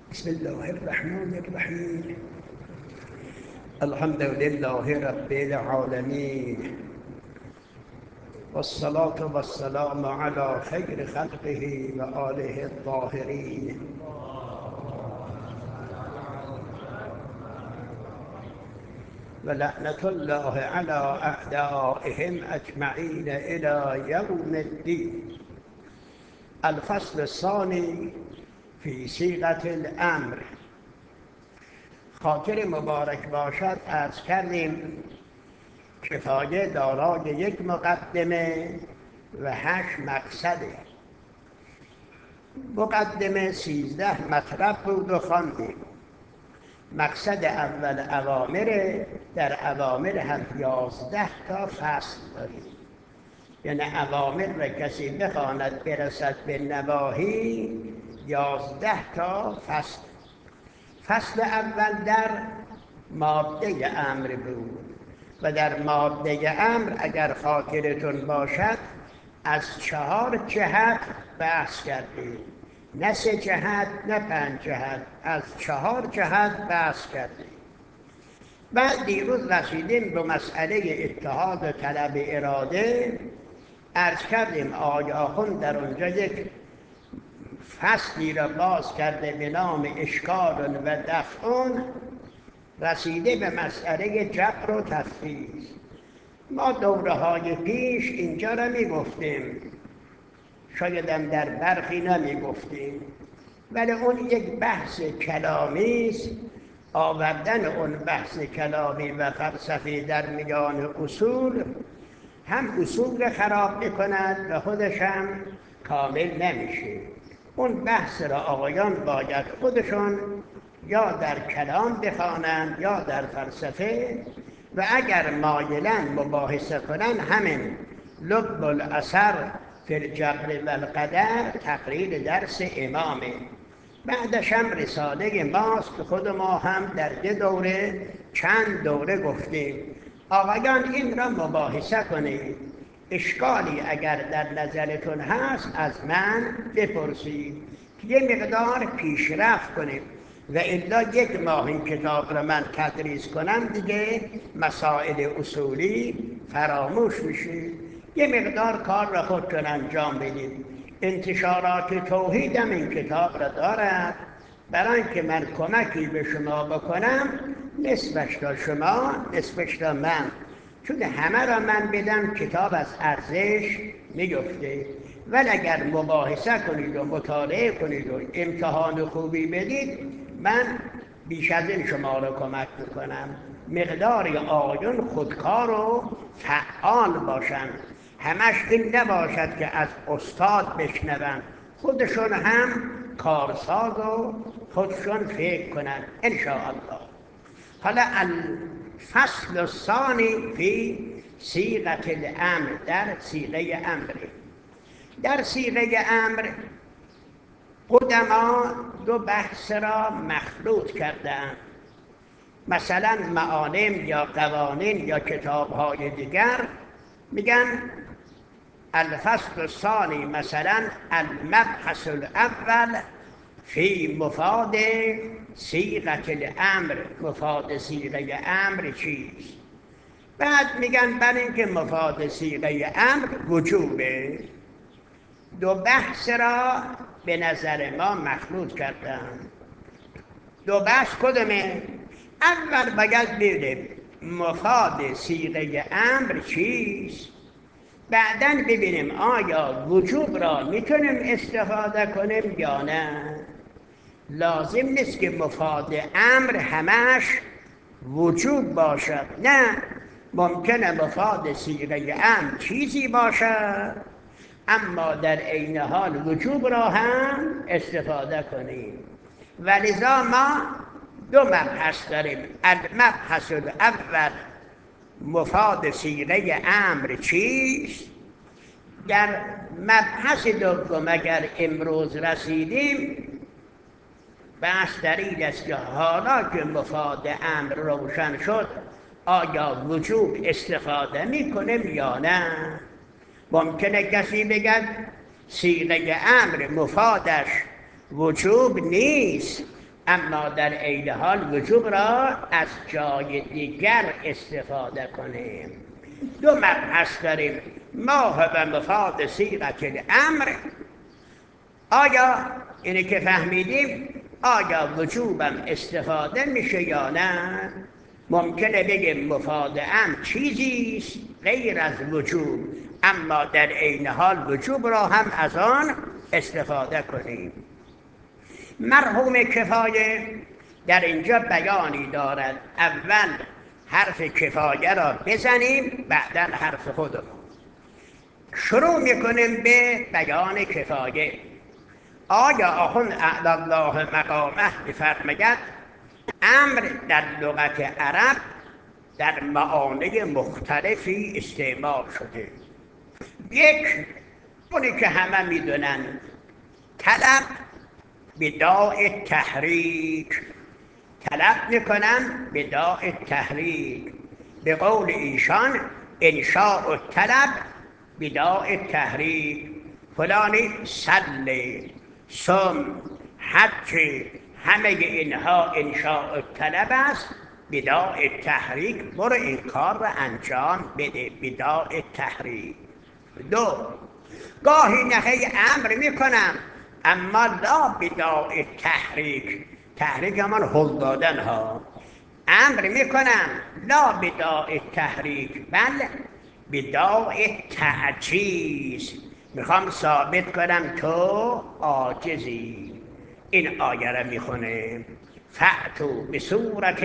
بسم الله الرحمن الرحیم. الحمد لله رب العالمین والصلاة والسلام على خیر خلقه و آله الطاهرین. و لعنة الله على أعدائهم أجمعين إلى يوم الدين. الفصل الثاني في صيغة الأمر. خاطر مبارک باشد عرض کردیم کفایه دارای یک مقدمه و 8 مقصده. مقدمه 13 مطلب بود و خواندیم. مقصد اول اوامره، در اوامر هم 11 تا فصل داریم، یعنی اوامر را کسی بخواند برسد به نواهی 11 تا فصل. فصل اول در ماده امر بود و در ماده امر اگر خاطرتون باشد از 4 جهت بحث کردیم، نه 3 جهت نه 5 جهت، از 4 جهت بحث کردیم. بعد دیروز رسیدیم به مسئله اتحاد و طلب اراده. عرض کردیم آقای آخوند در اونجا یک فصلی را باز کرده به نام اشکال و دفعون، رسیده به مسئله جبر و تفویض. ما دوره‌های پیش اینجا را میگفتیم، شایدم در برخی نمیگفتیم، ولی اون یک بحث کلامی است. آوردن اون بحث کلامی و فلسفی در میان اصول هم اصول را خراب میکند و خودش هم کامل نمیشه. اون بحث را آقایان باید خودشون یا در کلام بخوانند یا در فلسفه، و اگر مایلن مباحثه کنن همین لب الاثر فی الجبر و القدر تقریر درس امامه. بعدش هم رساله ماست که خود ما هم در یه دوره چند دوره گفتیم آقایان این را مباحثه کنید. اشکالی اگر در نظرتون هست از من بپرسید که یه مقدار پیشرفت کنیم، و الا 1 ماه این کتاب را من تدریس کنم دیگه مسائل اصولی فراموش میشه. یه مقدار کار را خودتون انجام بدید. انتشارات توحید هم این کتاب را دارد، برای اینکه من کمکی به شما بکنم نصفش تا شما نصفش تا من، چون همه را من بدم کتاب از ارزش میفته. ولی اگر مباحثه کنید و مطالعه کنید و امتحان خوبی بدید من بیش از این شما را کمک میکنم. مقداری آقایون خودکار و فعال باشند، همش این نباشد که از استاد بشنوند، خودشون هم کارساز و خودشون فکر کنند انشاءالله. حالا الفصل الثانی فی صیغة الامر، در صیغه امر. در صیغه امر قدما 2 بحث را مخلوط کردند. مثلا معالم یا قوانین یا کتاب‌های دیگر میگن الفصل الثانی مثلا المبحث الاول فی مفاد صیغة الامر. مفاد صیغه امر چیست؟ بعد میگن برای اینکه مفاد صیغه امر وجوبه. 2 بحث را به نظر ما مخلوط کردن. 2 بحث کدومه؟ اول باید ببینیم مفاد صیغه امر چیست، بعداً ببینیم آیا وجوب را میتونیم استفاده کنیم یا نه. لازم نیست که مفاد امر همش وجوب باشد، نه، ممکنه مفاد صیغه امر چیزی باشد اما در عین حال وجوب را هم استفاده کنیم. ولذا ما 2 مبحث داریم. المبحث الاول مفاد صیغه امر چیست. در مبحث دوم اگر امروز رسیدیم بحث در این است که حالا که مفاد امر روشن شد آیا وجوب استفاده میکنیم یا نه. ممکنه کسی بگد صیغه امر مفادش وجوب نیست، اما در عین حال وجوب را از جای دیگر استفاده کنیم. دو مبحث داریم: ما هو مفاد صیغة الامر، آیا اینه که فهمیدیم آیا وجوبم استفاده میشه یا نه؟ ممکنه بگیم مفاد امر چیزیست غیر از وجوب، اما در عین حال وجوب را هم از آن استفاده کنیم. مرحوم کفایه در اینجا بیانی دارد. اول حرف کفایه را بزنیم، بعدا حرف خودمون. شروع میکنیم به بیان کفایه. آیا آخوند اعلی الله مقامه بفرماید امر در لغت عرب در معانی مختلفی استعمال شده. یک، اونی که همه میدونن، طلب بداء تحریک، طلب میکنن بداء تحریک. به قول ایشان انشاء الطلب بداء تحریک، فلانی صلی، صم، حج، همه اینها انشاء الطلب است بداء تحریک. برو این کار را انجام بده، بداء تحریک. دو، گاهی نهی امر میکنم اما لا بداء تحریک، تحریک همان هل دادن ها. امر میکنم لا بداء تحریک، بل بداء تعجیز، میخوام ثابت کنم تو عاجزی. این آیه را میخونه فأتوا بسورة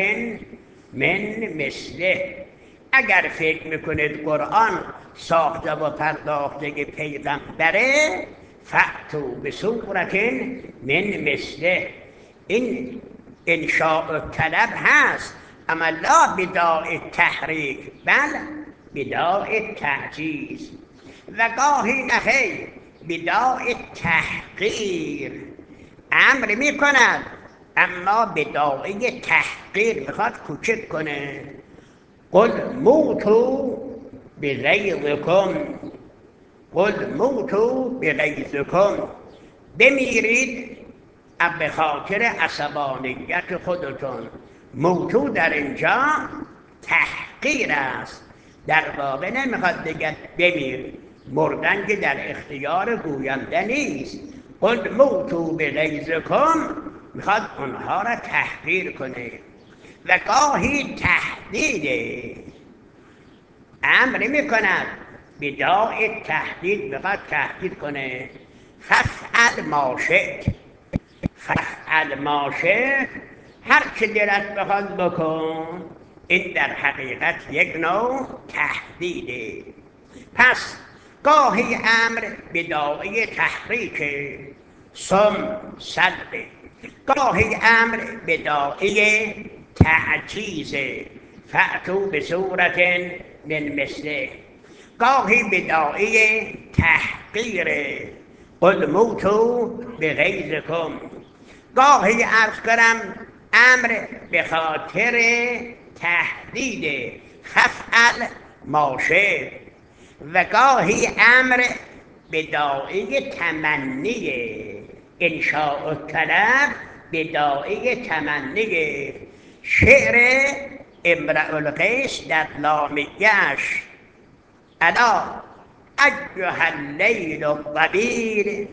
من مثله. اگر فکر میکنید قرآن ساخته و پرداخته پیغمبره، فأتوا بسورة من مثله، این انشاء طلب هست اما لا بداء تحریک بل بداء تعجیز. و گاهی نهی بداء تحقیر، امر میکند اما بداء تحقیر، میخواد کوچک کنه. قل موتوا بغیظکم، قل موتوا بغیظکم، بمیرید به خاطر عصبانیت خودتون. موتو در اینجا تحقیر است، در واقع نمیخواد بگه بمیر، مردن که در اختیار گوینده نیست. قل موتوا بغیظکم، میخواد اونها را تحقیر کنه. و گاهی تهدیده، امر میکند بداء تهدید، میخواد تهدید کنه. فافعل ما شئت، فافعل ما شئت، هر چه دلت بخواد بکن. این در حقیقت یک نوع تهدیده. پس گاهی امر بداء تحریک، صم، صلی، گاهی امر بداء تعجیز، فأتوا بسورة من مثله، گاهی بداء تحقیر، قل موتوا بغیظکم، گاهی عرض کنم امر به خاطر تهدید، فافعل ما شئت، و گاهی امر بداء تمنی، انشاء الطلب بداء تمنی. شعر امرؤ القیس در لامیه‌اش الا ایها اللیل الطویل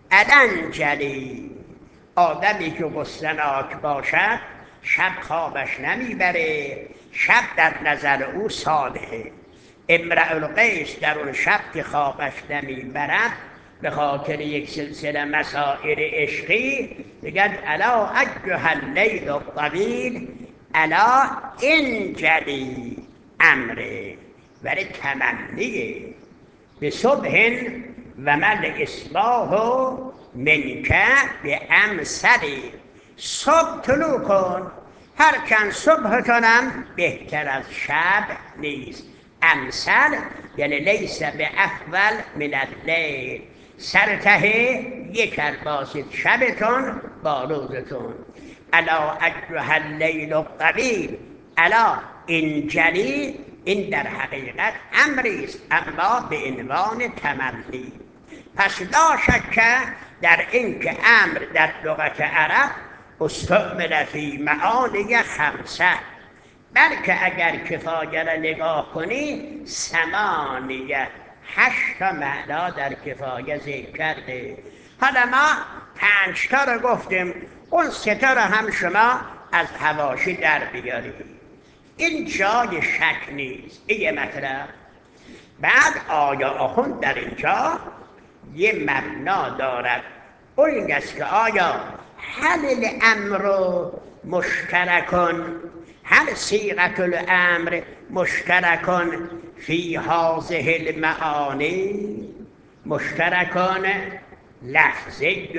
الانجلی، آدمی که غصه‌ناک باشد شب خوابش نمیبره، شب در نظر او صالحه. امرؤ القیس در اون شب که خوابش نمیبرد به خاطر یک سلسله مسائل عشقی بگد الا ایها اللیل الطویل الا انجلی امره، ولی تمنیه. به صبح و من اصباح منک به امثلی، صبح طلوع کن، هرچند صبحتانم بهتر از شب نیست. امثل یعنی لیس به افضل من اللیل، سرته یک باسید شبتون با روزتون. الا ایها اللیل الطویل، الا انجلی، این در حقیقت امری است اما به عنوان تمنی. پس لا شک در این که امر در لغت عرب استعمل فی معانی خمسه، بلکه اگر کفایه را نگاه کنی ثمانیه، 8 تا معنا در کفایه ذکر کرده. حالا ما 5 تا رو گفتیم، اون 3 تا رو هم شما از حواشی در بیارید. این جای شک نیست. این مطلب بعد آیا آخوند در اینجا یه مبنا دارد، اون این است که آیا هل الامر مشترکن، هل صیغة الامر مشترکن فی هذه المعانی، مشترکن لفظی.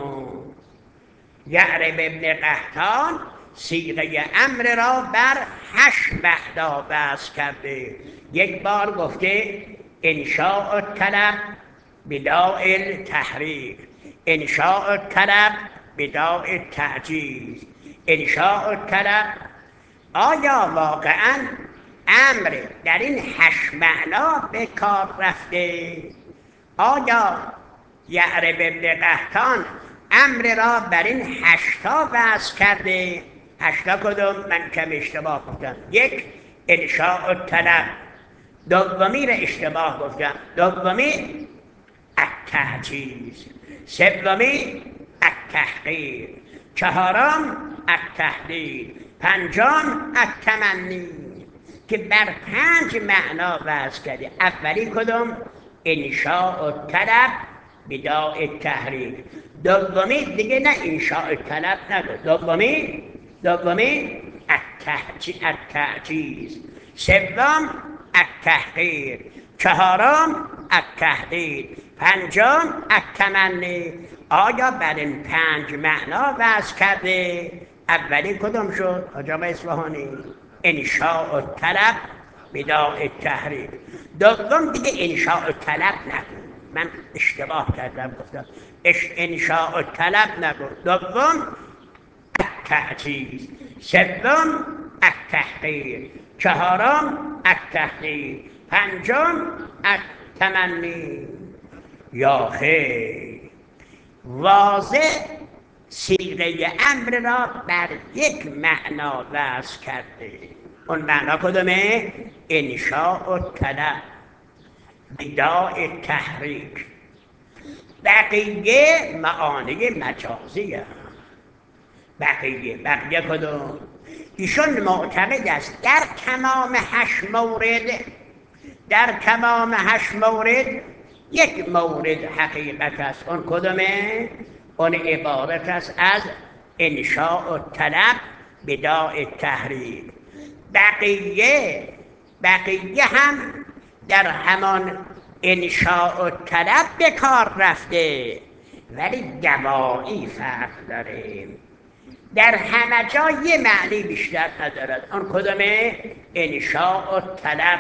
یعرب ابن قحطان صیغه امر را بر 8 معنا وضع کرده. یک بار گفته انشاء الطلب بداء التحریک، انشاء الطلب بداء التعجیز، انشاء الطلب. آیا واقعا امر در این 8 معنا به کار رفته؟ آیا یعرب ابن قحطان امر را بر این 8 تا وضع کرده؟ 8 تا کدوم؟ من کم اشتباه گفتم. 1 انشاء الطلب، دومی را اشتباه گفتم، دومی التعجیز، سومی التحقیر، چهارم التهدید، پنجم التمنی، که بر 5 معنا وضع کرده. اولی کدوم؟ انشاء الطلب بداء التحریک. دومی دیگه نه انشاء الطلب نگو، دومی التعجیز، سوم التحقیر، چهارم التهدید، پنجم التمنی. آیا بر این 5 معنا وضع کرده؟ اولی کدوم شد حاج آقا اصفهانی؟ انشاء الطلب بداء التحریک. دوم دیگه انشاء الطلب نگو، من اشتباه کردم گفتم انشاء الطلب نگو. دوم التعجیز، سوم التحقیر، چهارم التهدید، پنجم التمنی. یا خیر، واضح صیغه امر را بر یک معنا وضع کرده. اون معنا کدومه؟ انشاء الطلب بداء التحریک. بقیه معانی مجازیه. بقیه کدوم؟ ایشون معتقد است در تمام 8 مورد، در تمام 8 مورد یک مورد حقیقت است. اون کدومه؟ اون عبارت است از انشاء الطلب بداء التحریک. بقیه هم در همان انشاء الطلب به کار رفته، ولی گوایی فرق داره. در همه جا یه معنی بیشتر ندارد. اون کدومه؟ انشاء الطلب.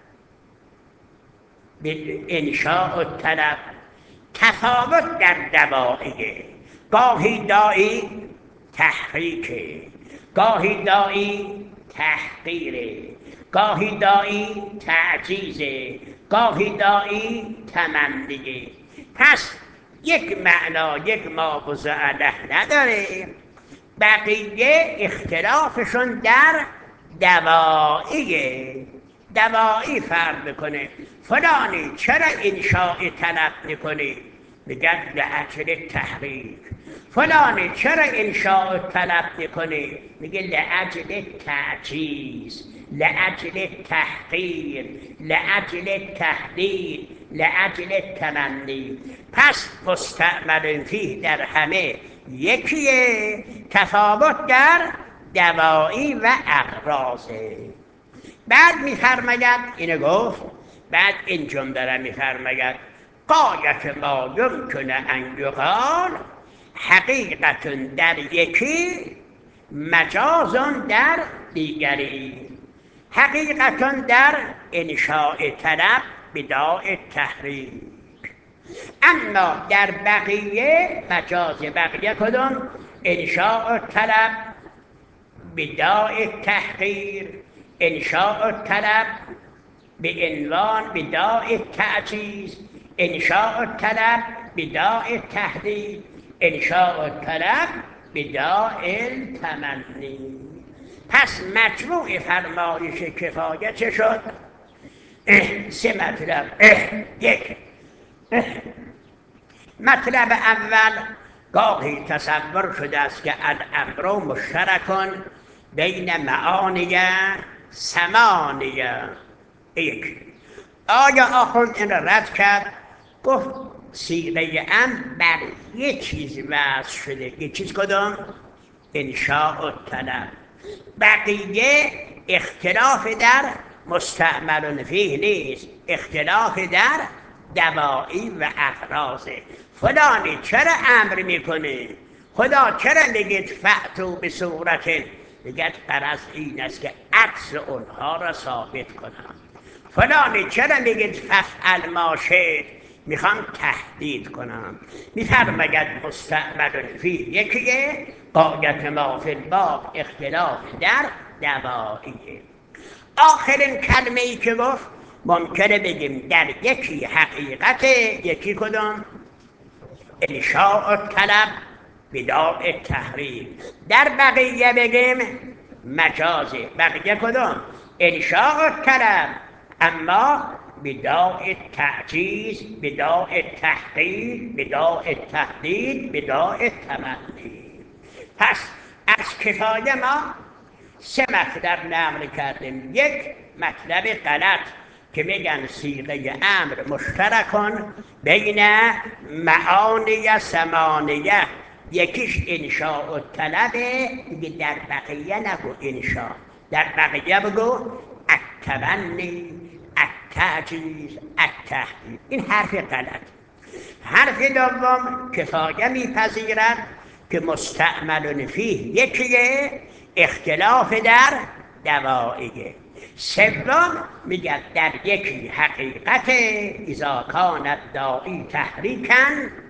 انشاء الطلب تفاوت در دوائیه، گاهی داعی تحریکه، گاهی داعی تحقیره، گاهی داعی تعجیزه، گاهی داعی تمنیه. پس یک معنا، یک ماوضع له نداره. بقیه اختلافشون در دوائیه. دوایی فرق میکنه. فلانی چرا انشاء طلب میکنی؟ میگن لأجل تحریک. فلانی چرا انشاء طلب میکنی؟ میگه لأجل تعجیز، لأجل تحقیر، لأجل تهدید، لأجل تمنی. پس مستعمل فیه در همه یکیه، تفاوت در دوایی و اغراضه. بعد میفرماید، اینو گفت، بعد این جمله را میفرماید غایت ما یمکن ان یقال حقیقت در یکی، مجاز در دیگری. حقیقت در انشاء طلب بداء التحریک، اما در بقیه مجاز. بقیه کدوم؟ انشاء طلب بداء التحقیر، انشاء الطلب به عنوان بداء التعجیز، انشاء الطلب بداء التهدید، انشاء الطلب بداء التمنی. پس مجموع فرمایش کفایه چه شد؟ سه مطلب. یک، مطلب اول گاهی تصور شده است که الامر مشترک بین معانی ثمانیه. یک، آیا آخوند این رد کرد؟ گفت صیغه امر بر یک چیز وضع شده. یک چیز کدوم؟ انشاء الطلب. بقیه اختلاف در مستعمل فیه نیست، اختلاف در دواعی و اغراضه. فلانی چرا امر میکنه؟ خدا چرا نگید فأتوا به صورت؟ نگید غرض این است که عکس اونها را ثابت کنم. فلانی چرا نگید ففعل ما شئت؟ میخوام تهدید کنم. میفرماید مستعمل فیه یکیه، غایت ما فی الباب اختلاف در دواعیه. آخرین کلمه ای که گفت ممکنه بگیم در یکی حقیقت، یکی کدوم؟ انشاء الطلب بداء التحریم. در بقیه بگیم مجازه. بقیه کدوم؟ انشاء الطلب اما بداء التعجیز، بداء التحقیر، بداء التهدید، بداء التمنی. پس از کفایه ما سه مطلب نقل کردیم. یک، مطلب غلط که میگن صیغه امر مشترک بین معانی ثمانیه، یکیش انشاء الطلبه، دیگه در بقیه نگو انشاء، در بقیه بگو التمنی، التعجیز، التهدید. این حرف غلط. حرف دوم کفایه میپذیرد که مستعمل فیه یکیه، اختلاف در دواعیه. سوم میگه در یکی حقیقت، اذا کان الداعی تحریکا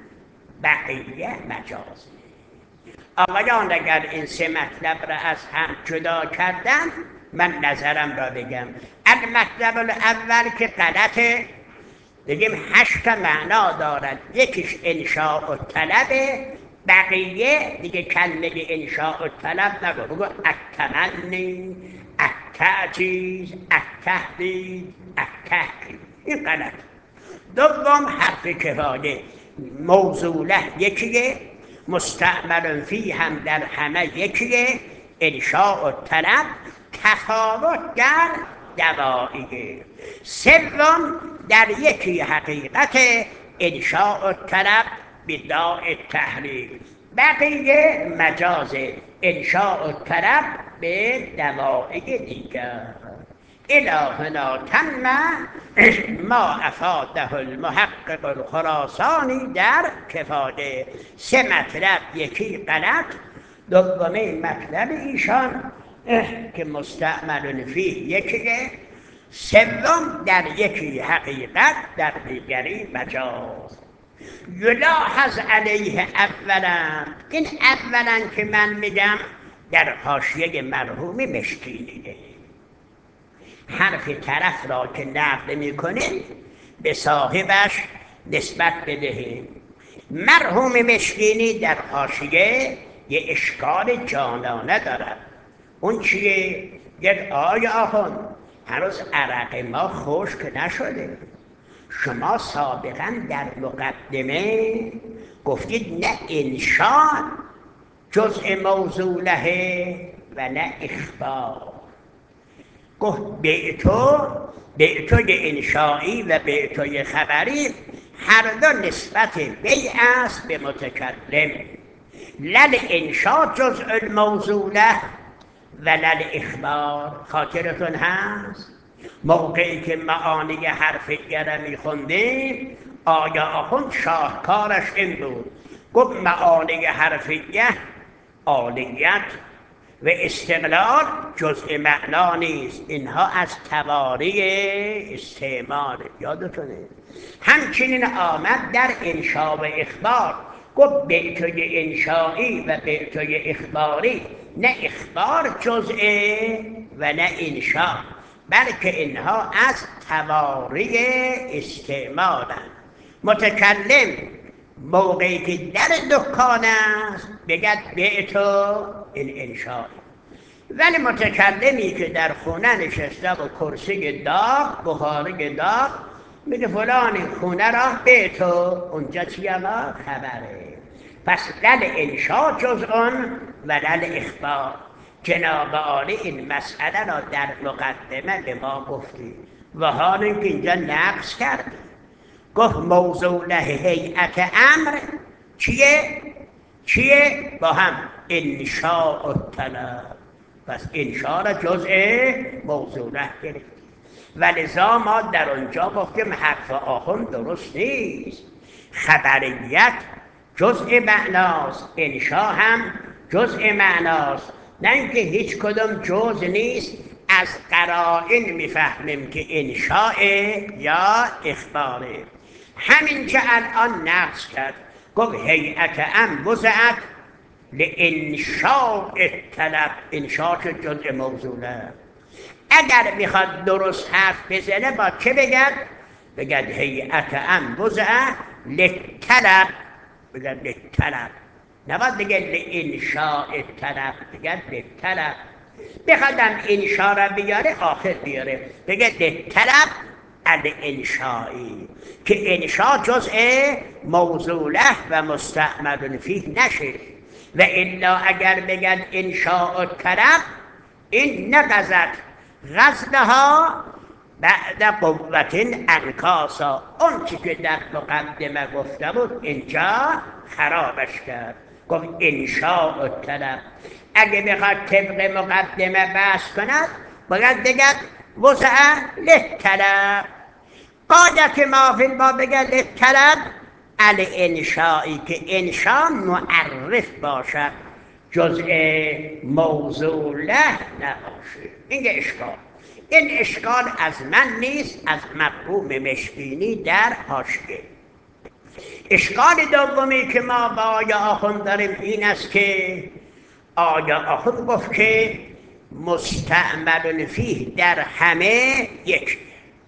بقیه مجاز. آقایان اگر این سه مطلب را از هم جدا کردن، من نظرم را بگم. المطلب الاول که غلطه، بگیم 8 معنا دارد. یکیش انشاء الطلبه، بقیه دیگه کلمه انشاء الطلب نگو، بگو التمنی، التعجیز، التهدید، التحقیر. این غلط. دوم حرف کفایه، موصوله یکیه، مستعمل فیه هم در همه یکیه، انشاء الطلب تفاوت در دواعیه. سوم در یکی حقیقت، انشاء الطلب بداء التحریم، بقیه مجاز انشاء الطلب به دواعی دیگر. الهنا تم ما افاده المحقق الخراسانی در کفایه. سه مطلب، یکی غلط، دومی مطلب ایشان که مستعمل فیه یکیه، سوم در یکی حقیقت، در دیگری مجاز. یلاحظ علیه اولا، این اولا که من میگم در حاشیه مرحوم مشکینیه. حرف طرف را که نقل میکنه به صاحبش نسبت بدهیم. مرحوم مشکینی در حاشیه یه اشکال جانانه دارد. اون چیه؟ یک آقای آخوند هنوز عرق ما خشک نشده. شما سابقا در مقدمه گفتید نه انشاء جزء موصوله و نه اخبار. گفت بیعتوی انشایی و بیعتوی خبری هر دو نسبت بیع است به متکلم. لل انشاء جزء الموصوله و لل اخبار. خاطرتون هست موقعی که معانی حرفیه را میخوندیم، آیا آخوند شاهکارش این بود، گفت معانی حرفیه عالیت و استقلال جزء معنا نیست، اینها از تواری استعمال. یادتونه؟ همچنین آمد در انشاء و اخبار، گفت بیعتوی انشایی و بیعتوی اخباری نه اخبار جزء و نه انشاء، بلکه اینها از تواری استعمالند. متکلم موقعی که در دکان است بگد بعتو این انشاء. ولی متکلمی که در خونه نشسته و کرسی داغ بخاری داغ میگه فلان این خونه را بعتو، اونجا چی اما خبره. پس لل انشاء جزءون و لل اخبار. جناب عالی این مسئله را در مقدمه به ما گفتی و حال اینکه اینجا نقص کردی. گفت موضوع له هیئت امر چیه؟ با هم انشاء الطلب. پس انشاء را جزء موضوع له گرفتی و لذا ما در اونجا گفتیم حرف آخوند درست نیست. خبریت جزء معناست، انشاء هم جزء معناست. نه اینکه هیچ کدوم جزء نیست. از قرائن میفهمیم که انشاء یا اخباره. همین که الان نقص کرد گفت هیئت ام وضعت لانشاء الطلب. انشاء که جزء موضوعه. اگر میخواد درست حرف بزنه با چه بگد هیئت ام وضعت للطلب. بگد للطلب، نباید بگه لانشاء الطلب، بگد للطلب. بخوادم انشاء را بیاره آخر بیاره بگه للطلب الانشائی، که انشاء جزء موضوعه و مستعمل فیه نشه. و الا اگر بگد انشاء الطلب این نقضت غزلها بعد قوت انکاسا. اون چی که در مقدمه گفته بود اینجا خرابش کرد. گفت انشاء الطلب. اگه بخواد طبق مقدمه بحث کند باید بگد وضع للطلب. قاعدت ما فی الباب بگد للطلب الانشائی، که انشاء معرف باشد جزء موضوع له نباشه. این اشکال. این اشکال از من نیست، از مفهوم مشکینی در حاشیه. اشکال دومی که ما با آیا آخوند داریم این است که آیا آخوند گفت که مستعمل فیه در همه یک.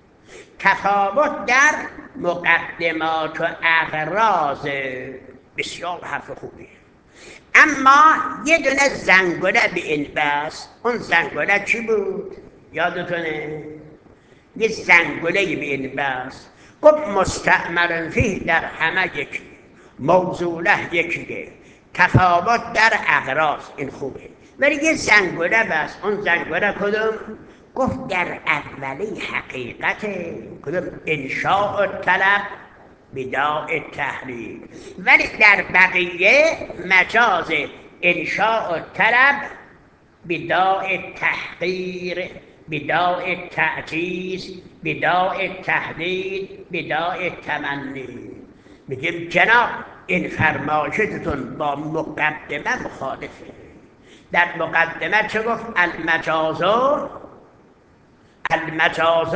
تفاوت در مقدمات و اغراض بسیار حرف خوبیه. اما یه دونه زنگوله به این بس. اون زنگوله چی بود؟ یادتونه؟ یه زنگوله به این بس. گفت مستعمل فیه در همه یکی، موضوعه یکیه، تفاوت در اغراض. این خوبه. ولی یه زنگوله بس. اون زنگوله کدوم؟ گفت در اولی حقیقت کدوم؟ انشاء الطلب بداء تحریک. ولی در بقیه مجاز انشاء الطلب بداء تحقیر، بداء تعجیز، بداء تهدید، بداء تمنی. میگیم جناب این فرمایشتون با مقدمه مخالفه. در مقدمه چه گفت؟ المجاز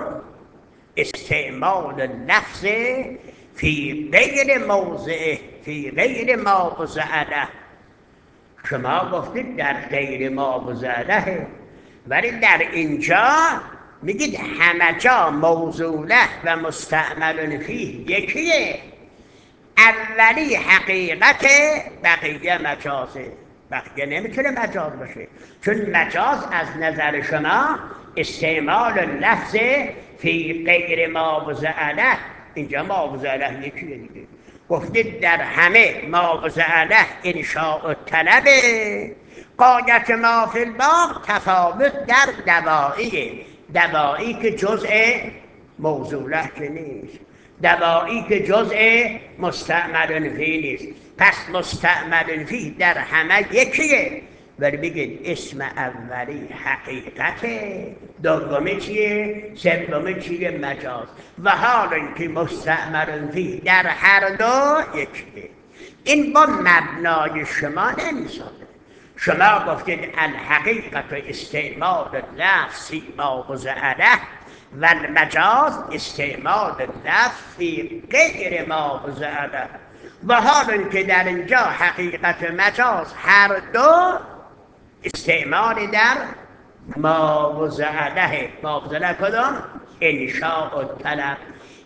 استعمال لفظ فی غیر موضعه، فی غیر ما وضع له. شما گفتید در غیر ما وضع له، ولی در اینجا میگید همه جا موضوع له و مستعمل فیه یکیه. اولی حقیقت، بقیه مجازه. بقیه نمیتونه مجاز باشه، چون مجاز از نظر شما استعمال لفظ فی غیر ما وضع له. اینجا ما وضع له یکیه دیگه. گفتید در همه ما وضع له انشاء الطلب. قاعدت ما فی الباب تفاوت در دوائیه. دوایی که جزء موضوع له که نیست، دوایی که جزء مستعمل فیه نیست. پس مستعمل فیه در همه یکیه. ولی بگید اسم اولی حقیقته، دومی چیه؟ سومی چیه؟ مجاز. و حال اینکه مستعمل فیه در هر دو یکیه. این با مبنای شما نمیسازه. شما گفتید الحقیقت استعمال لفظ ما وضع له و المجاز استعمال لفظ فی غیر ما وضع له. و حال اینکه در اینجا حقیقت مجاز هر دو استعمال در ما وضع له. ما وضع له کدام؟ انشاء الطلب.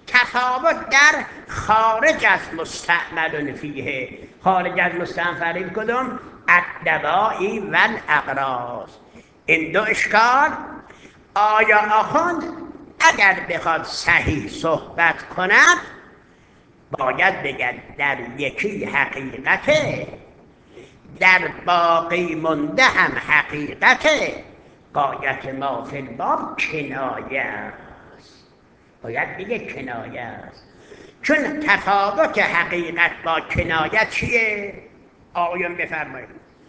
تفاوت در خارج از مستعمل فیه. خارج از مستعمل کدوم؟ الدوائی و الاغراض. این دو اشکال. آیا آخوند اگر بخواد صحیح صحبت کند باید بگد در یکی حقیقته، در باقی مونده هم حقیقته، غایت ما فی الباب کنایه است. باید بگه کنایه است، چون تفاوت حقیقت با کنایه چیه؟ آقایون بفرمایید.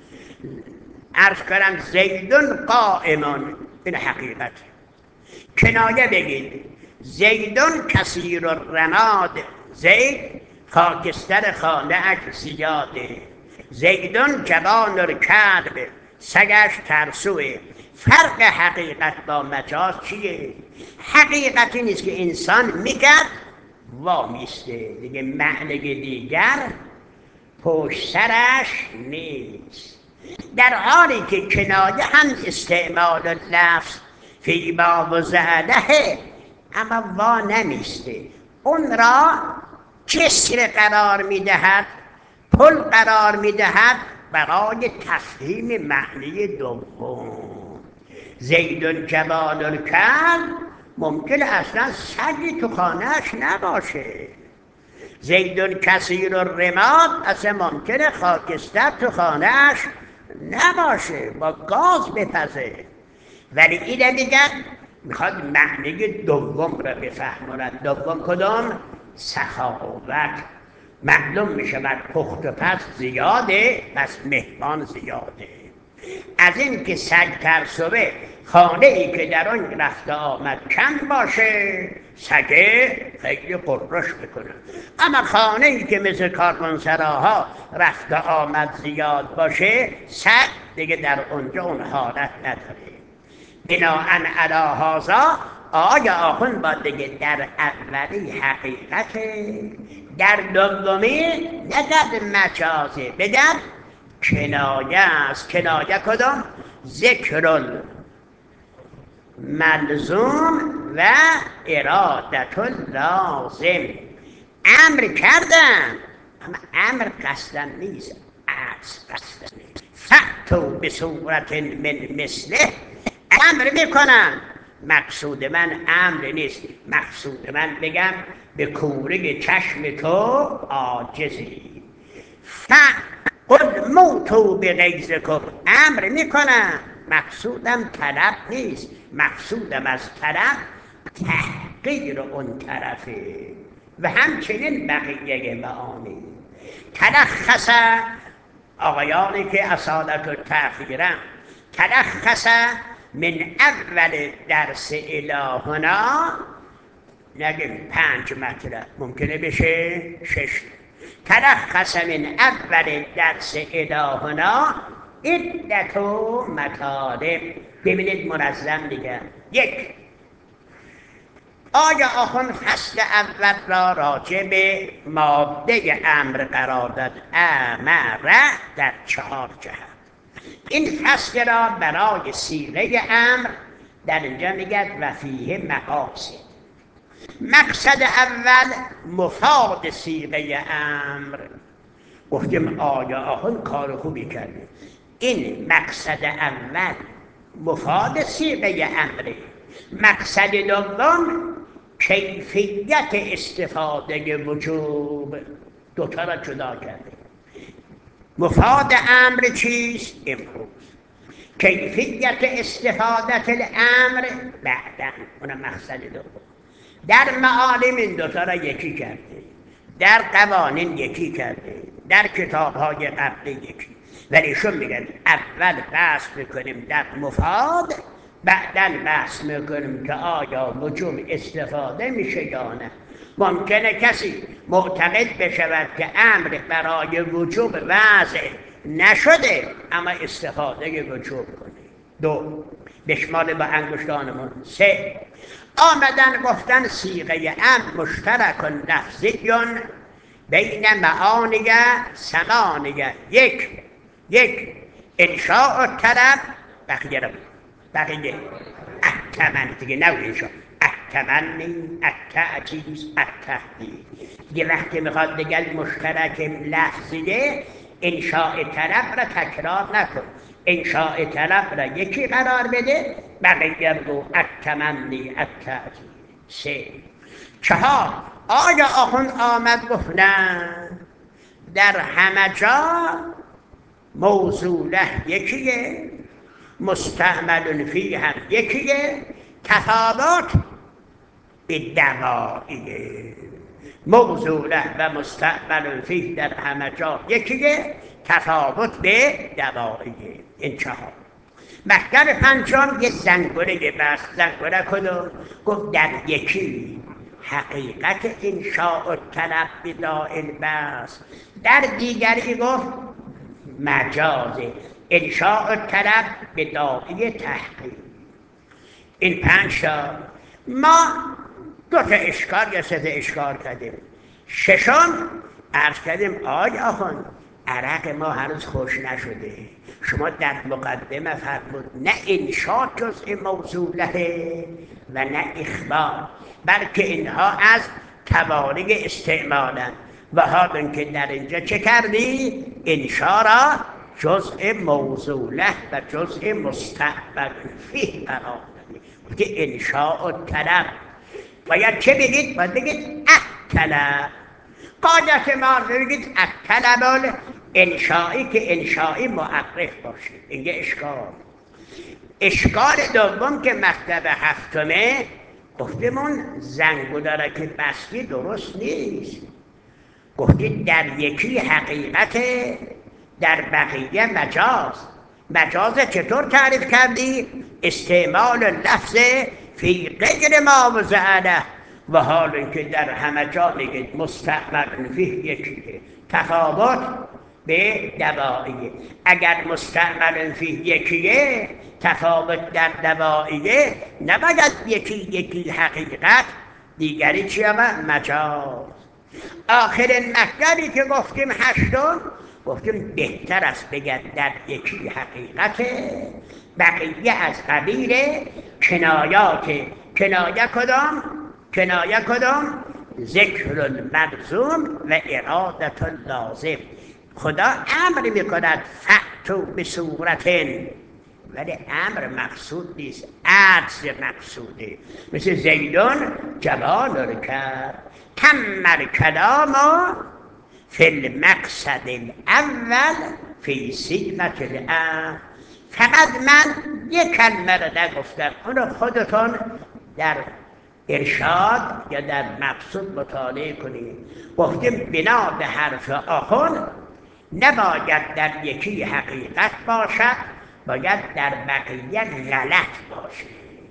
عرض کردم زیدون قائمون، این حقیقت. کنایه بگید زیدون کثیر الرماد، زید خاکستر خانه اش زیاده، زیدون جبان الکلب، سگش ترسوه. فرق حقیقت با مجاز چیه؟ حقیقتی نیست که انسان میگرد وامیسته، دیگه معنی دیگر پشت سرش نیست. در حالی که کنایه هم استعمال لفظ فی باب و زعله، اما وا نمیسته، اون را جسر قرار میدهد، پل قرار میدهد برای تفهیم معنی دوم. زیدون جبان الکلب ممکن اصلا سگی تو خانهش نباشه. زیدون کثیر الرماد اصلا ممکنه خاکستر تو خانهش نباشه، با گاز بپزه. ولی اینه میگن میخواد معنی دوم را بفهماند. دوم کدام؟ سخاوت. معلوم میشود پخت و پس زیاده، پس مهمان زیاده. از این که سگ ترسوه، خانه ای که در آن رفت آمد کم باشه، سگه خیلی قررش بکنه. اما خانه ای که مثل کاروانسراها رفت آمد زیاد باشه، سگ دیگه در اونجا اون حالت نداره. بناءً علی هذا آیا آخوند باید بگه در اولی حقیقته، در دومی نگد مجازه، بگد کنایه است. کنایه کدام؟ ذکر ملزوم و ارادت لازم. امر کردن اما امر قصدن نیست، عکس قصدن نیست. فأتوا بصورت من مثله، امر میکنن، مقصود من امر نیست، مقصود من بگم به کوره چشم تو عاجزی. قل موتوا بغیظکم، امر میکنم، مقصودم طلب نیست، مقصودم از طلب تحقیر اون طرفه. و همچنین بقیه معانی. تلخص آقایانی که اصالت و تأخیرم، تلخص من اول درس الهنا، نگیم 5 مطلب، ممکنه بشه 6. تلخص من اول درس الهنا عدت مطالب. ببینید منظم دیگه. 1. آیا آخوند فصل اول را راجع به ماده امر قرار داد، امر در 4 جهت. این فصل را برای صیغه امر در اینجا میگه و فیه مقاصد. مقصد اول مفاد صیغه امر. گفتیم آیا آخوند کار خوبی کرده. این مقصد اول مفاد صیغه امره. مقصد دوم کیفیت استفاده وجوب. دوتا را جدا کرده. مفاد امر چیست؟ امروز. کیفیت استفاده الامر بعداً، اونم مقصد دوم. در معالم این دوتا را یکی کرده، در قوانین یکی کرده، در کتاب‌های قبلی یکی. ولی شون میگن اول بحث میکنیم در مفاد، بعداً بحث میکنیم که آیا وجوب استفاده میشه یا نه. ممکنه کسی معتقد بشود که امر برای وجوب وضع نشده اما استفاده وجوب کنه. 2. بشمال با انگشتانمون. 3. آمدن گفتن صیغه امر مشترک لفظیون بین معانی ثمانی. 1 انشاء طلب، بقیه احتمال دیگه، نه انشاء، التمنی، التعجیز، التهدید. دیگه وقتی میخواد بگه مشترک لفظیه، انشاء طلب را تکرار نکن، انشاء طلب را یکی قرار بده، بقیه رو التمنی، التعجیز. 3. 4. آیا آخوند آمد گفت نه، در همه جا موصوله یکیه، مستعمل فیه هم یکیه، تفاوت به دواییه. موصوله و مستعمل فیه در همه جا یکیه، تفاوت به دواییه. این 4. مطلب 5 یه زنگوله بست. زنگوله کدوم؟ گفت در یکی حقیقت انشاء طلب بداعی البحث، در دیگری گفت مجازه انشاء طلب بداعی تحقیق. این 5 ما 2 اشکال یا 3 اشکال کردیم. 6 عرض کردیم آی آخوند عرق ما هنوز خوش نشده، شما در مقدمه فرمود نه انشاء جزء موصوله و نه اخبار، بلکه اینها از توانه استعمالن، و حال که در اینجا چه کردی؟ انشاء را جزء موصوله و جزء مستعمل فیه قرار دادی. که انشاء طلب باید چه بگید؟ باید بگید الطلب. قاعدت ما بگید الطلب انشایی، که انشایی معرف باشه. این یه اشکال. اشکال دوم که مطلب 7 گفتمون زنگوله که بستی درست نیست. گفتید در یکی حقیقت، در بقیه مجاز. مجاز چطور تعریف کردی؟ استعمال لفظ فی غیر ما وضع له، و حال اینکه در همه جا میگید مستعمل فیه یکیه، تفاوت به دواییه. اگر مستعمل فیه یکیه، تفاوت در دواییه، نباید یکی حقیقت، دیگری چی آمد؟ مجاز. آخرین مطلبی که گفتیم 8 گفتیم بهتر است بگد در یکی حقیقت، بقیه از قبیل کنایات. کنایه کدام؟ کنایه کدام؟ ذکر الملزوم و ارادت اللازم. خدا امر میکند فأتوا بصورت، ولی امر مقصود نیست، عجز مقصوده. مثل زیدون جوان رکب، تم الکلام فی المقصد الاول فی صیغة الامر. فقط من یک کلمه رو نگفتم، اونو خودتون در ارشاد یا در مقصود مطالعه کنید. گفتیم بنا به حرف آخوند نباید در یکی حقیقت باشد، باید در بقیه غلط باشه.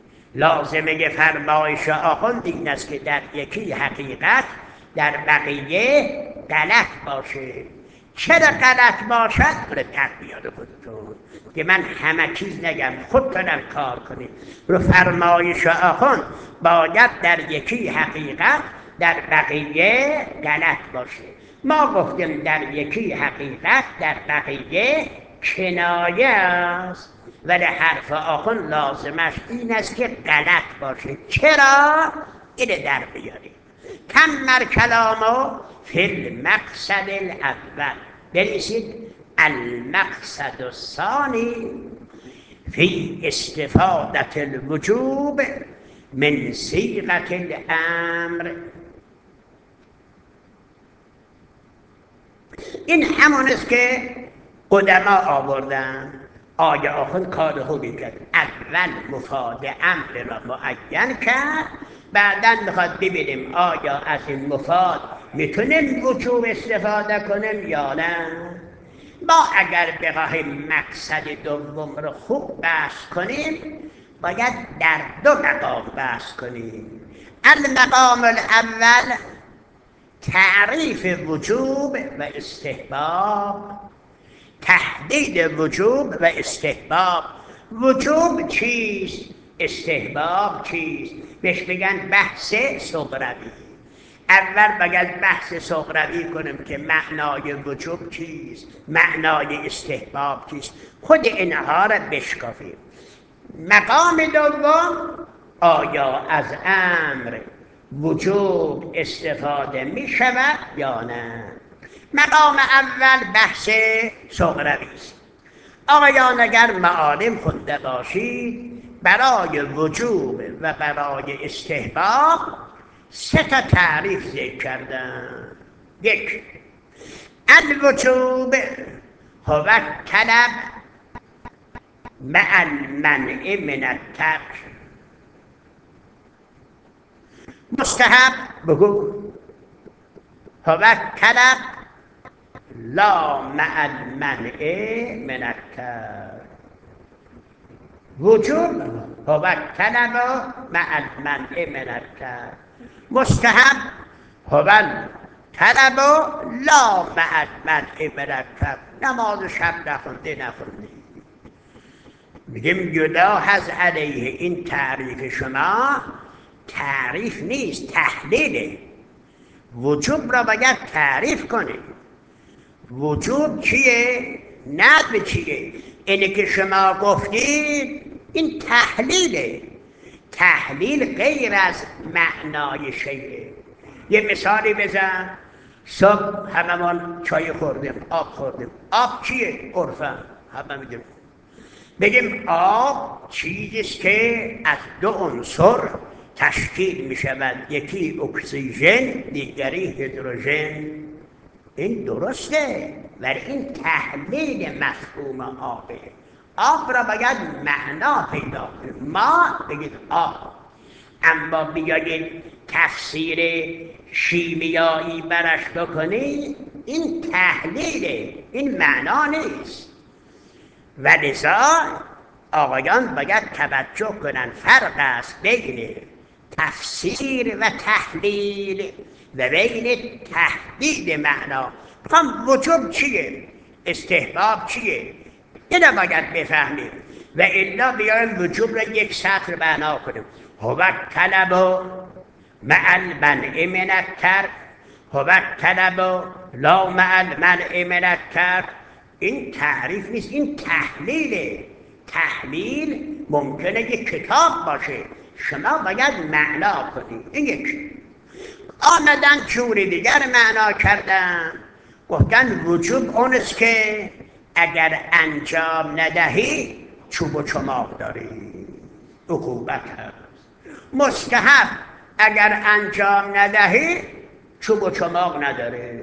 لازمه فرمایش آخوند این است که در یکی حقیقت در بقیه غلط باشه. چرا غلط باشد؟ رو در بیاد خودتون که من همه چیز نگم، خودتونم کار کنید. رو فرمایش آخوند باید در یکی حقیقت در بقیه غلط باشه. ما گفتیم در یکی حقیقت در بقیه کنایه است، ولی حرف آخوند لازمش این است که غلط باشه. چرا؟ اینه در بیاریم. تم الکلام فی المقصد الاول، بنویسید المقصد الثانی فی استفادة الوجوب من صیغة الامر. این همون است که قدما آوردن. آیا آخوند کار خوبی کرد، اول مفاد امر را معین کرد، بعدا میخواد ببینیم آیا از این مفاد میتونیم وجوب استفاده کنیم یا نه. ما اگر بخواهیم مقصد دوم رو خوب بحث کنیم باید در 2 مقام بحث کنیم. المقام الاول تعریف وجوب و استحباب، تحدید وجوب و استحباب. وجوب چیست؟ استحباب چیست؟ بهش بگن بحث صغروی. اول باید بحث صغروی کنیم که معنای وجوب چیست، معنای استحباب چیست، خود اینها را بشکافیم. مقام دوم آیا از امر وجوب استفاده می شود یا نه؟ مقام اول بحث سغروی است. آقایان اگر معالم خونده باشید، برای وجوب و برای استحباب 3 تعریف ذکر کردن. 1. الوجوب هو الطلب مع المنع من الترک. مستحب بگو هو الطلب لا مع المنع من الترک. وجوب هو الطلب مع المنع من الترک. مستحب هو الطلب لا مع المنع من الترک. نماز شب نخوندی. میگیم یلاحظ علیه این تعریف شما تعریف نیست، تحلیله. وجوب را باید تعریف کنید. وجوب چیه؟ ندب چیه؟ اینه که شما گفتید این تحلیله. تحلیل غیر از معنای شیئه. یه مثالی بزن. صبح هممون چای خوردیم، آب خوردیم. آب چیه؟ عرفاً همه میدونیم. بگیم آب چیزیست که از 2 عنصر تشکیل می شود، یکی اکسیژن دیگری هیدروژن. این درسته، ولی این تحلیل مفهوم آبه. آب را باید معنا پیدا کنیم. ما بگید آب، اما بیایید تفسیر شیمیایی برش بکنید، این تحلیله، این معنا نیست. و لذا آقایان باید توجه کنن فرق است بین تفسیر و تحلیل و بین تحدید معنا. میخوام وجوب چیه؟ استحباب چیه؟ اینو باید بفهمیم و الا بیایم وجوب را 1 سطر معنا کنیم. هو الطلب مع المنع من الترک، هو الطلب لا مع المنع من الترک. این تعریف نیست، این تحلیله. تحلیل ممکنه یک کتاب باشه، شما باید معنا کنید. این یک. آمدن جوری دیگر معنا کردن، گفتن وجوب اونست که اگر انجام ندهی چوب و چماق داری، عقوبت هست. مستحب اگر انجام ندهی چوب و چماق نداره.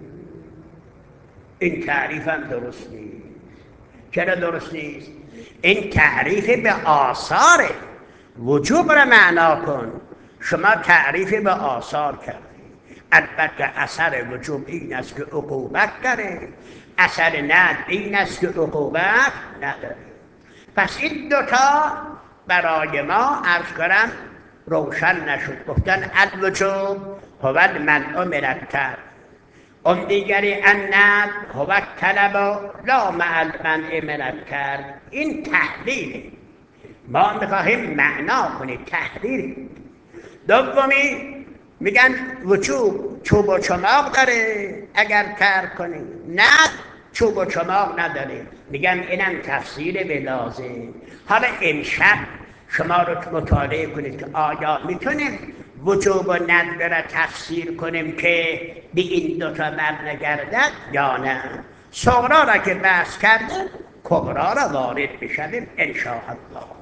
این تعریف هم درست نیست. چرا درست نیست؟ این تعریف به آثاره. وجوب را معنا کن. شما تعریف به آثار کردی. البته اثر وجوب این است که عقوبت داره، اثر ندب این است که عقوبت نداره. پس این 2 برای ما عرض کنم روشن نشد. گفتن الوجوب هو المنع من الترک، اون دیگری الندب هو الطلب لا مع المنع من الترک. این تحلیله. ما میخواهیم معنا کنیم، تحلیل. دومی میگن وجوب چوب و چماق داره اگر ترک کنی، نه چوب و چماق نداره. میگن اینم تفسیر به لازم. حالا امشب شما رو مطالعه کنید که آیا میتونیم وجوب و ندب را تفسیر کنیم که به این 2 برنگردد یا نه. صغرا را که بحث کرده کبرا را وارد بشویم ان شاء الله.